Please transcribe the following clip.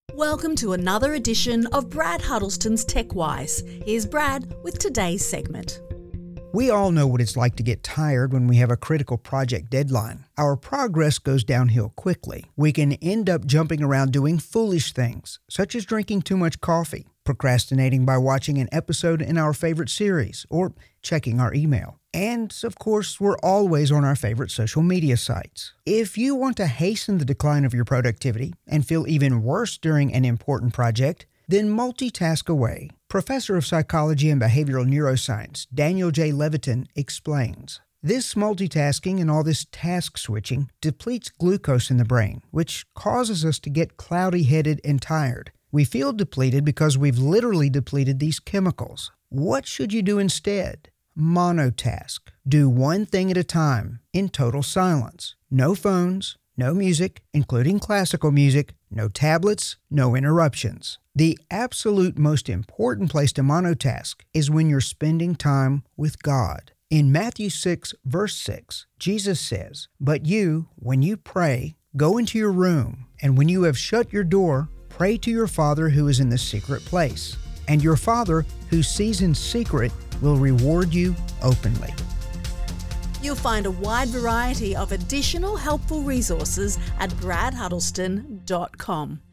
Welcome to another edition of Brad Huddleston's TechWise. Here's Brad with today's segment. We all know what it's like to get tired when we have a critical project deadline. Our progress goes downhill quickly. We can end up jumping around doing foolish things, such as drinking too much coffee, procrastinating by watching an episode in our favorite series, or checking our email. And, of course, we're always on our favorite social media sites. If you want to hasten the decline of your productivity and feel even worse during an important project, then multitask away. Professor of Psychology and Behavioral Neuroscience, Daniel J. Levitin, explains. This multitasking and all this task switching depletes glucose in the brain, which causes us to get cloudy-headed and tired. We feel depleted because we've literally depleted these chemicals. What should you do instead? Monotask. Do one thing at a time in total silence. No phones, no music, including classical music, no tablets, no interruptions. The absolute most important place to monotask is when you're spending time with God. In Matthew 6, verse 6, Jesus says, "But you, when you pray, go into your room, and when you have shut your door, pray to your Father who is in the secret place. And your Father who sees in secret will reward you openly." You'll find a wide variety of additional helpful resources at bradhuddleston.com.